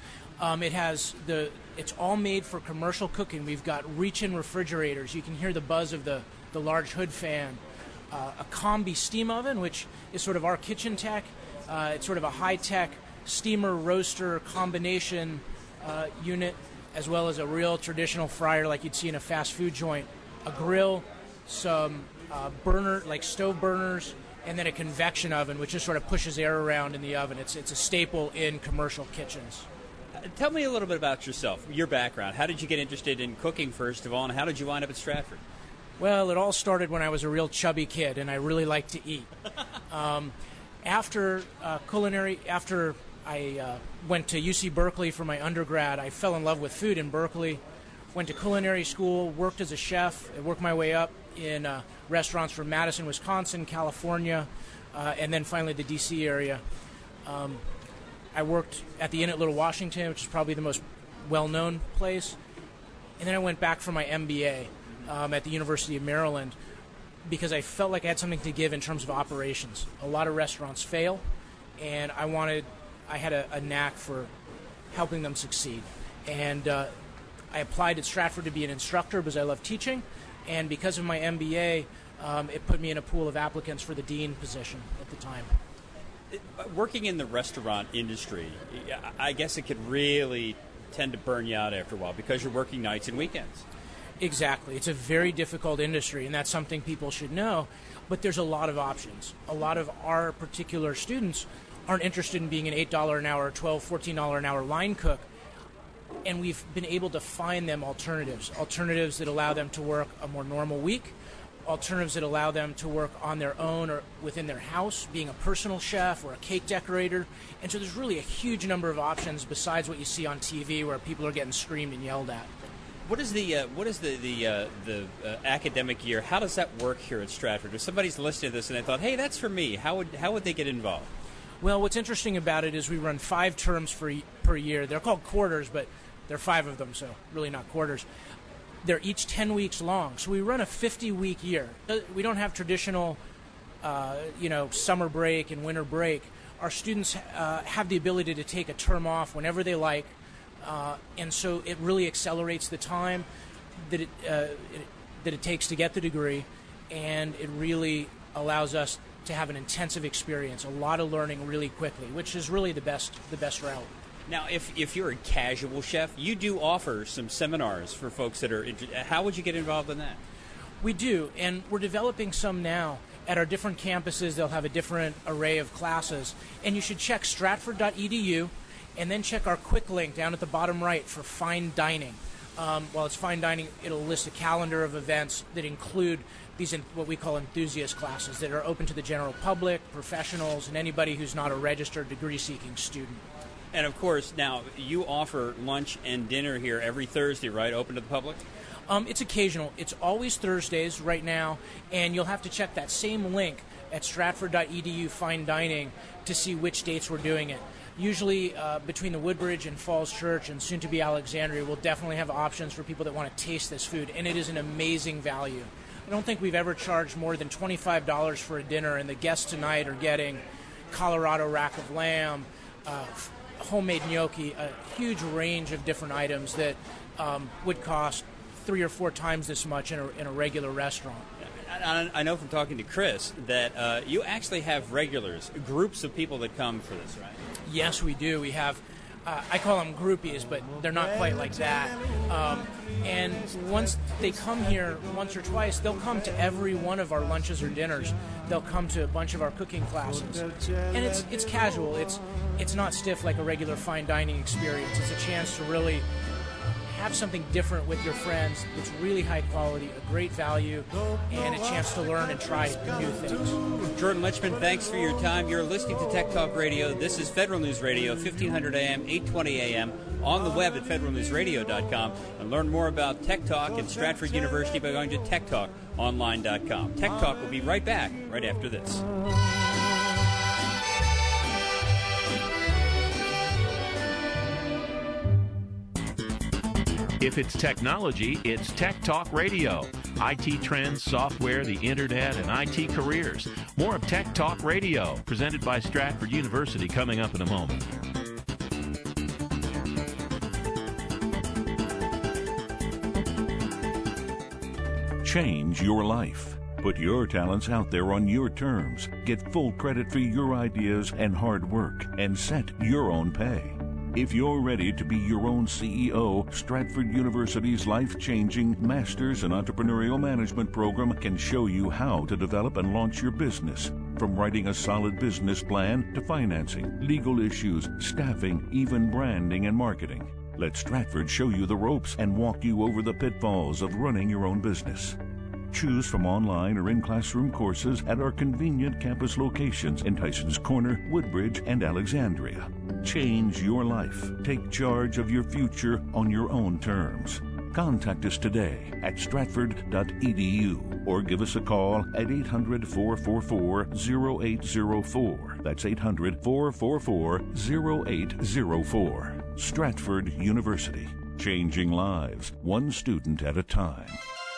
It's all made for commercial cooking. We've got reach-in refrigerators. You can hear the buzz of the large hood fan. A combi steam oven, which is sort of our kitchen tech. It's sort of a high-tech steamer roaster combination unit, as well as a real traditional fryer like you'd see in a fast food joint. A grill, some stove burners, and then a convection oven, which just sort of pushes air around in the oven. It's a staple in commercial kitchens. Tell me a little bit about yourself, your background. How did you get interested in cooking, first of all, and how did you wind up at Stratford? Well, it all started when I was a real chubby kid, and I really liked to eat. After I went to UC Berkeley for my undergrad, I fell in love with food in Berkeley. Went to culinary school, worked as a chef, I worked my way up in restaurants from Madison, Wisconsin, California, and then finally the D.C. area. I worked at the Inn at Little Washington, which is probably the most well-known place. And then I went back for my MBA at the University of Maryland because I felt like I had something to give in terms of operations. A lot of restaurants fail, and I had a knack for helping them succeed. And I applied at Stratford to be an instructor because I love teaching, and because of my MBA, it put me in a pool of applicants for the dean position at the time. Working in the restaurant industry, I guess it could really tend to burn you out after a while because you're working nights and weekends. Exactly. It's a very difficult industry, and that's something people should know, but there's a lot of options. A lot of our particular students aren't interested in being an $8 an hour, $12, $14 an hour line cook, and we've been able to find them alternatives that allow them to work a more normal week, alternatives that allow them to work on their own or within their house, being a personal chef or a cake decorator. And so there's really a huge number of options besides what you see on TV where people are getting screamed and yelled at. What is the academic year? How does that work here at Stratford? If somebody's listening to this and they thought, hey, that's for me, how would they get involved? Well, what's interesting about it is we run 5 terms per year. They're called quarters, but there are 5 of them, so really not quarters. They're each 10 weeks long, so we run a 50-week year. We don't have traditional, summer break and winter break. Our students have the ability to take a term off whenever they like, and so it really accelerates the time that it takes to get the degree, and it really allows us to have an intensive experience, a lot of learning really quickly, which is really the best route. Now, if you're a casual chef, you do offer some seminars for folks that are interested. How would you get involved in that? We do, and we're developing some now. At our different campuses, they'll have a different array of classes, and you should check stratford.edu and then check our quick link down at the bottom right for fine dining. While it's fine dining, it'll list a calendar of events that include these what we call enthusiast classes that are open to the general public, professionals, and anybody who's not a registered degree-seeking student. And, of course, now you offer lunch and dinner here every Thursday, right, open to the public? It's occasional. It's always Thursdays right now, and you'll have to check that same link at stratford.edu fine dining to see which dates we're doing it. Usually between the Woodbridge and Falls Church and soon-to-be Alexandria, we'll definitely have options for people that want to taste this food, and it is an amazing value. I don't think we've ever charged more than $25 for a dinner, and the guests tonight are getting Colorado rack of lamb, homemade gnocchi, a huge range of different items that would cost 3 or 4 times this much in a regular restaurant. I know from talking to Chris that you actually have regulars, groups of people that come for this, right? Yes, we do. We have, I call them groupies, but they're not quite like that. And once they come here once or twice, they'll come to every one of our lunches or dinners. They'll come to a bunch of our cooking classes. And it's casual. It's not stiff like a regular fine dining experience. It's a chance to really have something different with your friends. It's really high quality, a great value, and a chance to learn and try new things. Jordan Lichman, thanks for your time. You're listening to Tech Talk Radio. This is Federal News Radio, 1500 AM, 820 AM, on the web at federalnewsradio.com, and learn more about Tech Talk at Stratford University by going to techtalkonline.com. Tech Talk will be right back right after this. If it's technology, it's Tech Talk Radio. IT trends, software, the internet, and IT careers. More of Tech Talk Radio, presented by Stratford University, coming up in a moment. Change your life. Put your talents out there on your terms. Get full credit for your ideas and hard work, and set your own pay. If you're ready to be your own CEO, Stratford University's life-changing Masters in Entrepreneurial Management program can show you how to develop and launch your business. From writing a solid business plan to financing, legal issues, staffing, even branding and marketing. Let Stratford show you the ropes and walk you over the pitfalls of running your own business. Choose from online or in-classroom courses at our convenient campus locations in Tysons Corner, Woodbridge, and Alexandria. Change your life. Take charge of your future on your own terms. Contact us today at stratford.edu or give us a call at 800-444-0804. That's 800-444-0804. Stratford University. Changing lives, one student at a time.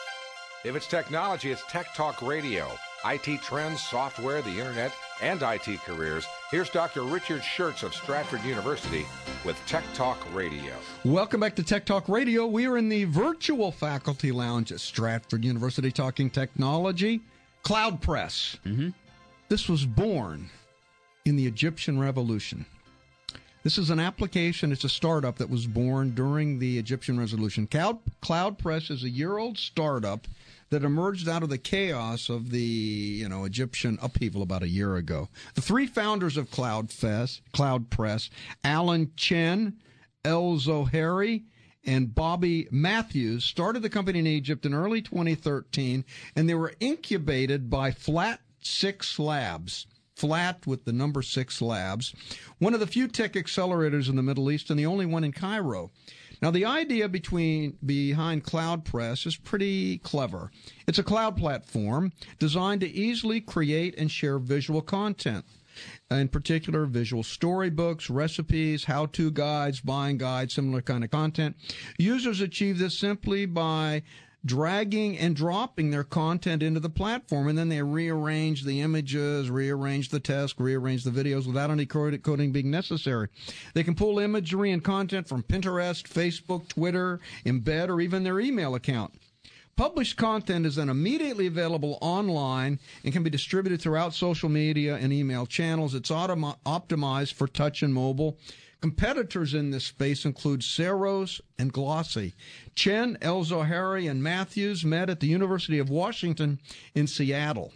If it's technology, it's Tech Talk Radio. IT trends, software, the internet, and IT careers. Here's Dr. Richard Schertz of Stratford University with Tech Talk Radio. Welcome back to Tech Talk Radio. We are in the virtual faculty lounge at Stratford University talking technology. CloudPress. Mm-hmm. This was born in the Egyptian Revolution. This is an application, it's a startup that was born during the Egyptian Revolution. CloudPress is a year-old startup that emerged out of the chaos of the Egyptian upheaval about a year ago. The 3 founders of CloudPress, Alan Chen, El Zohari, and Bobby Matthews, started the company in Egypt in early 2013, and they were incubated by Flat 6 Labs. Flat with the number 6 Labs, one of the few tech accelerators in the Middle East and the only one in Cairo. Now, the idea behind CloudPress is pretty clever. It's a cloud platform designed to easily create and share visual content, in particular visual storybooks, recipes, how-to guides, buying guides, similar kind of content. Users achieve this simply by dragging and dropping their content into the platform, and then they rearrange the images, rearrange the text, rearrange the videos without any coding being necessary. They can pull imagery and content from Pinterest, Facebook, Twitter, embed, or even their email account. Published content is then immediately available online and can be distributed throughout social media and email channels. It's optimized for touch and mobile. Competitors in this space include Xerox and Glossy. Chen, El Zohari, and Matthews met at the University of Washington in Seattle.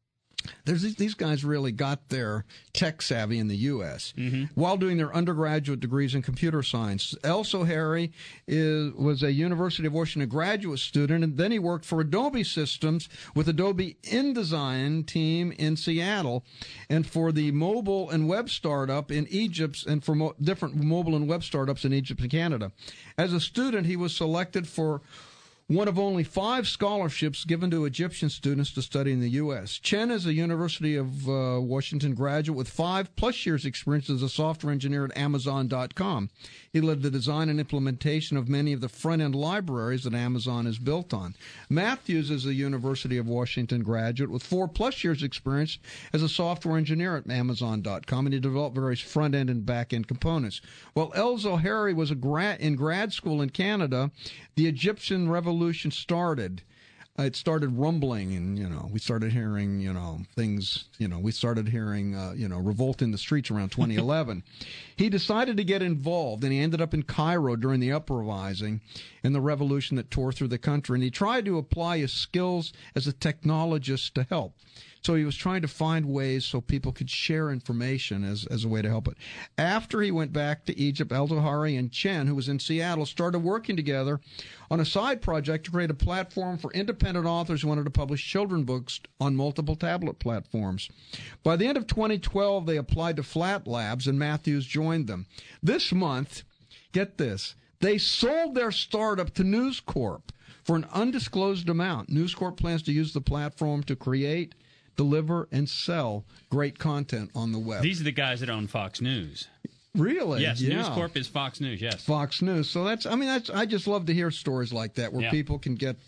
These guys really got their tech savvy in the U.S. While doing their undergraduate degrees in computer science. El Zohari was a University of Washington graduate student, and then he worked for Adobe Systems with Adobe InDesign team in Seattle, and for the mobile and web startup in Egypt, and for different mobile and web startups in Egypt and Canada. As a student, he was selected for one of only 5 scholarships given to Egyptian students to study in the U.S. Chen is a University of Washington graduate with 5+ years experience as a software engineer at Amazon.com. He led the design and implementation of many of the front-end libraries that Amazon is built on. Matthews is a University of Washington graduate with 4+ years experience as a software engineer at Amazon.com, and he developed various front-end and back-end components. While El Zohari was in grad school in Canada, the Egyptian Revolution started. It started rumbling, and, we started hearing, things, we started hearing, revolt in the streets around 2011. He decided to get involved, and he ended up in Cairo during the uprising and the revolution that tore through the country, and he tried to apply his skills as a technologist to help. So he was trying to find ways so people could share information as a way to help it. After he went back to Egypt, El Zohari and Chen, who was in Seattle, started working together on a side project to create a platform for independent authors who wanted to publish children's books on multiple tablet platforms. By the end of 2012, they applied to Flat Labs, and Matthews joined them. This month, get this, they sold their startup to News Corp for an undisclosed amount. News Corp plans to use the platform to create, deliver, and sell great content on the web. These are the guys that own Fox News. Really? Yes, yeah. News Corp is Fox News, yes. Fox News. So I just love to hear stories like that where people can get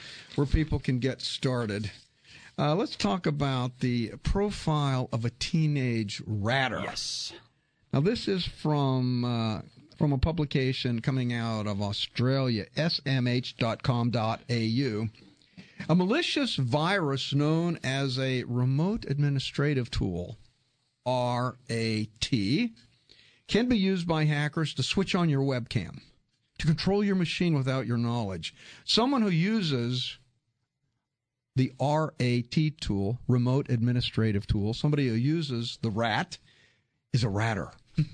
started. Let's talk about the profile of a teenage ratter. Yes. Now this is from a publication coming out of Australia, smh.com.au. A malicious virus known as a remote administrative tool, RAT, can be used by hackers to switch on your webcam, to control your machine without your knowledge. Someone who uses the RAT tool, remote administrative tool, somebody who uses the RAT, is a ratter.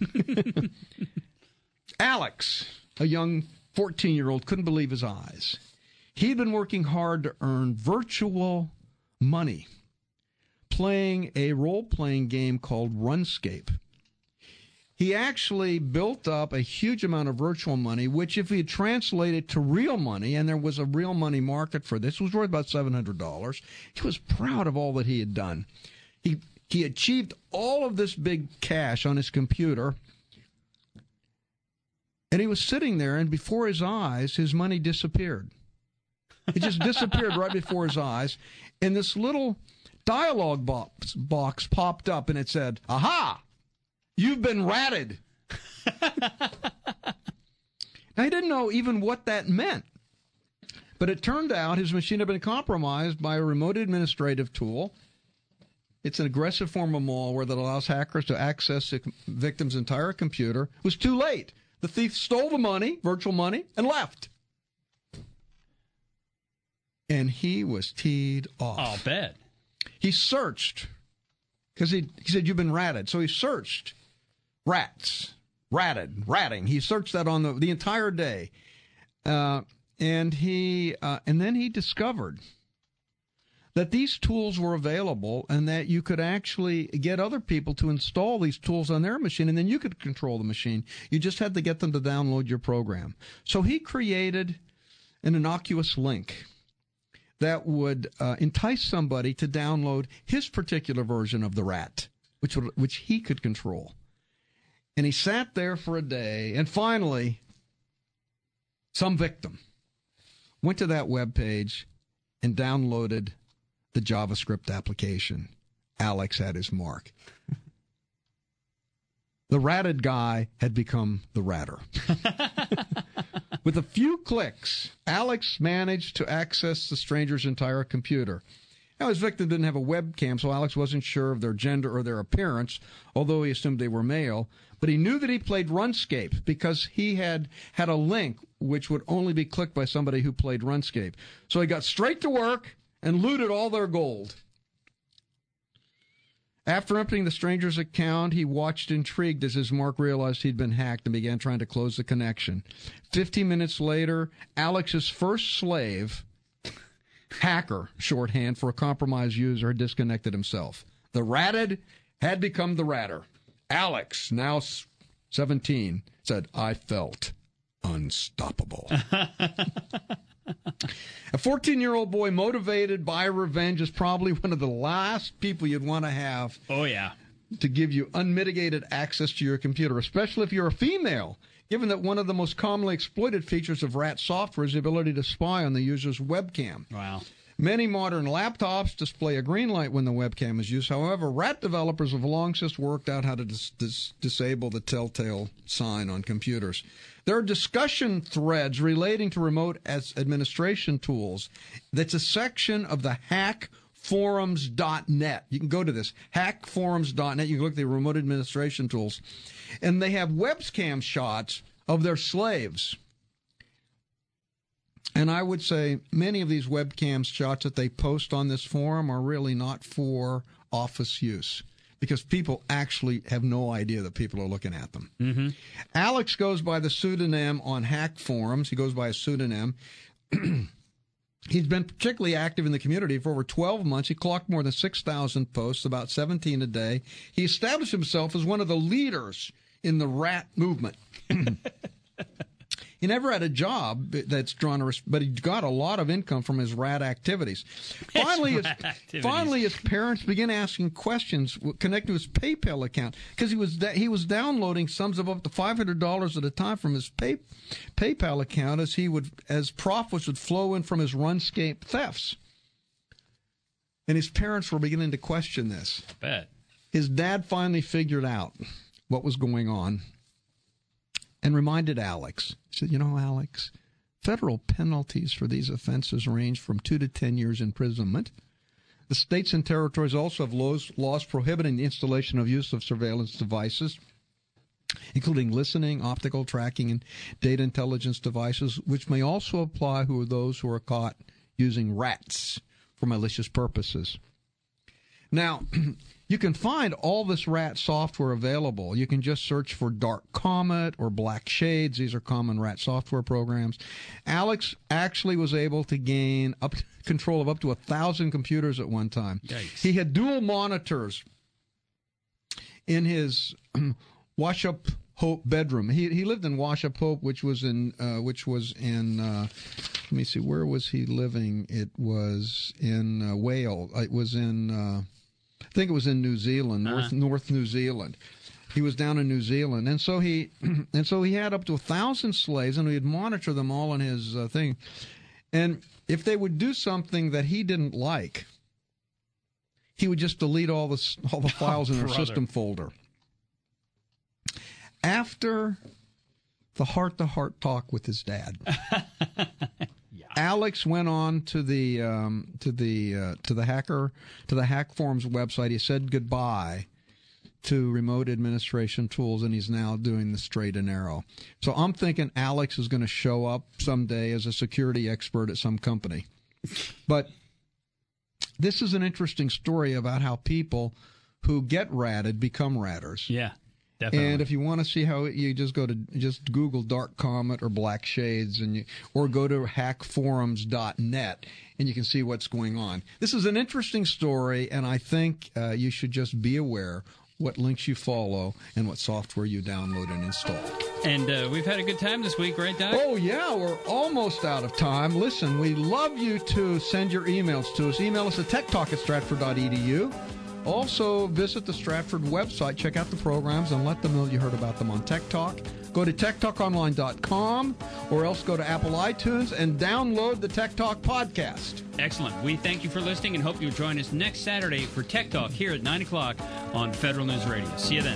Alex, a young 14-year-old, couldn't believe his eyes. He'd been working hard to earn virtual money, playing a role-playing game called RuneScape. He actually built up a huge amount of virtual money, which if he had translated to real money, and there was a real money market for this, was worth about $700. He was proud of all that he had done. He achieved all of this big cash on his computer, and he was sitting there, and before his eyes, his money disappeared. It just disappeared right before his eyes, and this little dialogue box popped up, and it said, "Aha! You've been ratted." Now, he didn't know even what that meant, but it turned out his machine had been compromised by a remote administrative tool. It's an aggressive form of malware that allows hackers to access the victim's entire computer. It was too late. The thief stole the money, virtual money, and left. And he was teed off. I'll bet. He searched, because he said, "You've been ratted." So he searched rats, ratting. He searched that on the entire day. And then he discovered that these tools were available and that you could actually get other people to install these tools on their machine, and then you could control the machine. You just had to get them to download your program. So he created an innocuous link that would entice somebody to download his particular version of the rat, which he could control. And he sat there for a day, and finally, some victim went to that webpage and downloaded the JavaScript application. Alex had his mark. The ratted guy had become the ratter. With a few clicks, Alex managed to access the stranger's entire computer. Now, his victim didn't have a webcam, so Alex wasn't sure of their gender or their appearance, although he assumed they were male. But he knew that he played RuneScape because he had a link which would only be clicked by somebody who played RuneScape. So he got straight to work and looted all their gold. After emptying the stranger's account, he watched intrigued as his mark realized he'd been hacked and began trying to close the connection. 15 minutes later, Alex's first slave, hacker, shorthand for a compromised user, had disconnected himself. The ratted had become the ratter. Alex, now 17, said, "I felt unstoppable." A 14-year-old boy motivated by revenge is probably one of the last people you'd want to have. Oh, yeah. To give you unmitigated access to your computer, especially if you're a female, given that one of the most commonly exploited features of rat software is the ability to spy on the user's webcam. Wow. Many modern laptops display a green light when the webcam is used. However, rat developers have long since worked out how to disable the telltale sign on computers. There are discussion threads relating to remote administration tools. That's a section of the hackforums.net. You can go to this, hackforums.net. You can look at the remote administration tools. And they have webcam shots of their slaves. And I would say many of these webcam shots that they post on this forum are really not for office use, because people actually have no idea that people are looking at them. Mm-hmm. Alex goes by the pseudonym on Hack Forums. He goes by a pseudonym. He's been particularly active in the community for over 12 months. He clocked more than 6,000 posts, about 17 a day. He established himself as one of the leaders in the rat movement. He never had a job that's but he got a lot of income from his rat activities. Finally, his parents began asking questions connected to his PayPal account, because he was downloading sums of up to $500 at a time from his PayPal account as profits would flow in from his RuneScape thefts. And his parents were beginning to question this. I bet. His dad finally figured out what was going on and reminded Alex. He said, Alex, federal penalties for these offenses range from 2 to 10 years imprisonment. The states and territories also have laws prohibiting the installation of use of surveillance devices, including listening, optical tracking, and data intelligence devices, which may also apply to those who are caught using rats for malicious purposes. Now, you can find all this rat software available. You can just search for Dark Comet or Black Shades. These are common rat software programs. Alex actually was able to gain control of up to 1,000 computers at one time. Yikes. He had dual monitors in his Wash-Up Hope bedroom. He lived in Wash-Up Hope, which was in let me see, where was he living? It was in Wales. It was in I think it was in New Zealand, North New Zealand. He was down in New Zealand, and so he had up to 1,000 slaves, and he'd monitor them all in his thing. And if they would do something that he didn't like, he would just delete all the files in their system folder. After the heart-to-heart talk with his dad, Alex went on to the Hack Forums website. He said goodbye to remote administration tools, and he's now doing the straight and narrow. So I'm thinking Alex is going to show up someday as a security expert at some company. But this is an interesting story about how people who get ratted become ratters. Yeah. Definitely. And if you want to see how, you just Google Dark Comet or Black Shades, or go to hackforums.net, and you can see what's going on. This is an interesting story, and I think you should just be aware what links you follow and what software you download and install. And we've had a good time this week, right, Doc? Oh, yeah, we're almost out of time. Listen, we love you to send your emails to us. Email us at techtalk@stratford.edu. Also, visit the Stratford website, check out the programs, and let them know you heard about them on Tech Talk. Go to techtalkonline.com, or else go to Apple iTunes and download the Tech Talk podcast. Excellent. We thank you for listening and hope you'll join us next Saturday for Tech Talk here at 9 o'clock on Federal News Radio. See you then.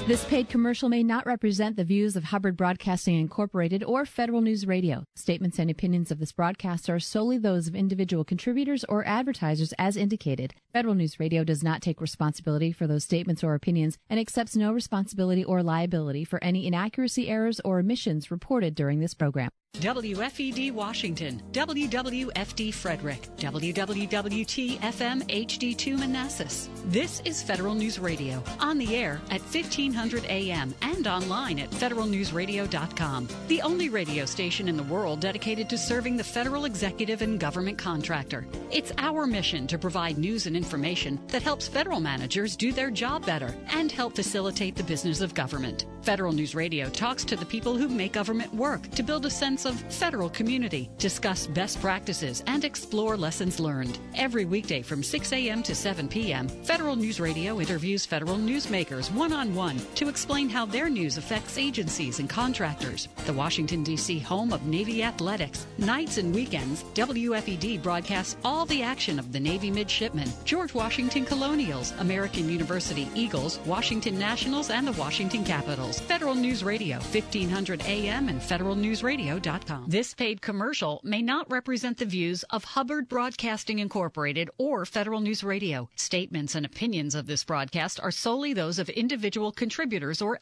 This paid commercial may not represent the views of Hubbard Broadcasting Incorporated or Federal News Radio. Statements and opinions of this broadcast are solely those of individual contributors or advertisers as indicated. Federal News Radio does not take responsibility for those statements or opinions and accepts no responsibility or liability for any inaccuracy, errors, or omissions reported during this program. WFED Washington, WWFD Frederick, WWWT-FM HD2 Manassas. This is Federal News Radio, on the air at 1500 AM and online at federalnewsradio.com. The only radio station in the world dedicated to serving the federal executive and government contractor. It's our mission to provide news and information that helps federal managers do their job better and help facilitate the business of government. Federal News Radio talks to the people who make government work to build a sense of federal community, discuss best practices, and explore lessons learned. Every weekday from 6 a.m. to 7 p.m., Federal News Radio interviews federal newsmakers one-on-one to explain how their news affects agencies and contractors. The Washington, D.C. home of Navy athletics. Nights and weekends, WFED broadcasts all the action of the Navy midshipmen, George Washington Colonials, American University Eagles, Washington Nationals, and the Washington Capitals. Federal News Radio, 1500 AM and federalnewsradio.com. This paid commercial may not represent the views of Hubbard Broadcasting Incorporated or Federal News Radio. Statements and opinions of this broadcast are solely those of individual contributors or